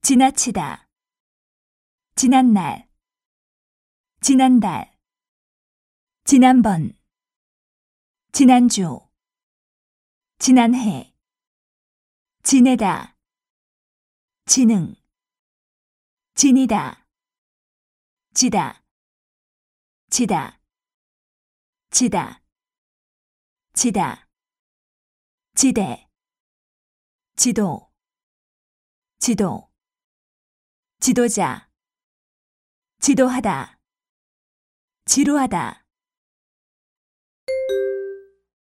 지나치다, 지난날, 지난달, 지난번, 지난주, 지난해, 지내다, 지능, 지니다, 지다, 지다, 지다, 지다, 지대, 지도, 지도, 지도자, 지도하다, 지루하다.